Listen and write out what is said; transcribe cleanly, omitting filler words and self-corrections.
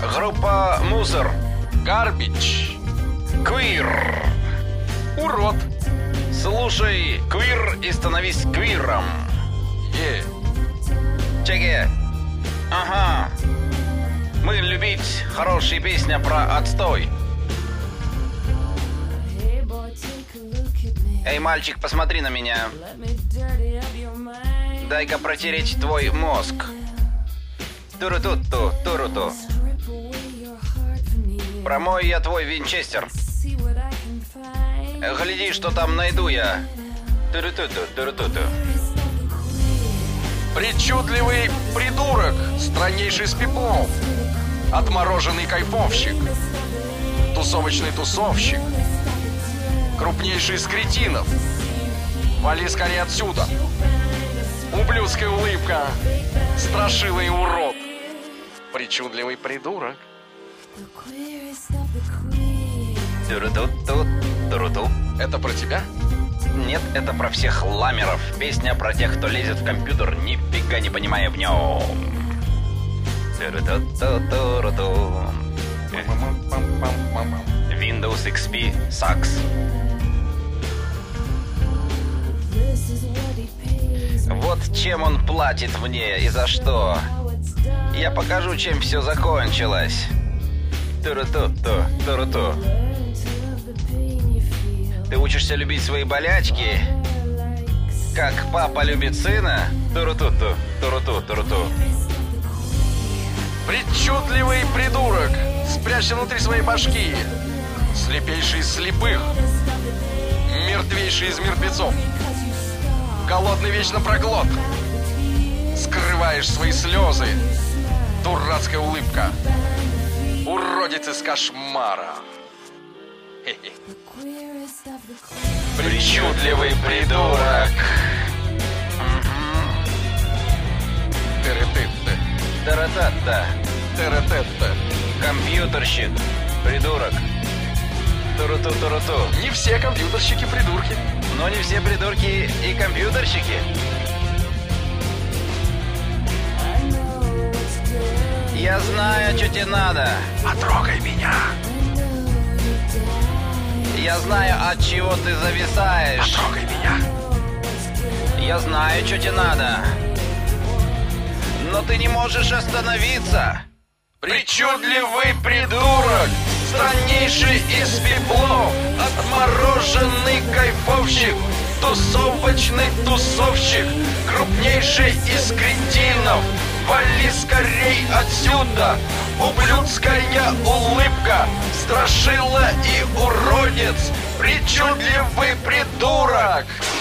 Группа «Мусор». Garbage. Квир. Урод. Слушай квир и становись квиром. Чеки. Ага. Мы любить хорошая песня про отстой. Эй, мальчик, посмотри на меня. Дай-ка протереть твой мозг. Туру-ту-ту, туру-ту. Промой я твой винчестер. Гляди, что там найду я. Туру-ту-ту, туру-ту-ту. Причудливый придурок, страннейший из пиплов. Отмороженный кайфовщик. Тусовочный тусовщик. Крупнейший из кретинов. Вали скорее отсюда. Ублюдская улыбка. Страшилый урод. Причудливый придурок. Туру-ту-ту, туру-ту. Это про тебя? Нет, это про всех ламеров. Песня про тех, кто лезет в компьютер, нифига не понимая в нем. Туру-ту-ту-туру-ту. Windows XP sucks. Вот чем он платит мне и за что. Я покажу, чем все закончилось. Туру-ту-ту, туру-ту. Ты учишься любить свои болячки, как папа любит сына. Туру-ту-ту, туру-ту, туру-ту. Причудливый придурок. Спрячься внутри своей башки. Слепейший из слепых. Мертвейший из мертвецов. Голодный вечно проглот. Скрываешь свои слезы. Дурацкая улыбка. Уродец из кошмара. Хе-хе. Причудливый придурок. Тыры-ты-ты. Тара-та-та. Тыры-ты-ты. Компьютерщик. Придурок. Туру-ту, туру-ту. Не все компьютерщики придурки. Но не все придурки и компьютерщики. Я знаю, что тебе надо. Потрогай меня. Я знаю, от чего ты зависаешь. Потрогай меня. Я знаю, что тебе надо. Но ты не можешь остановиться. Причудливый придурок. Страннейший из пиплов. Отмороженный кайфовщик. Тусовочный тусовщик. Крупнейший из кретинов. Вали скорей отсюда. Ублюдская улыбка. Страшила и уродец. Причудливый придурок.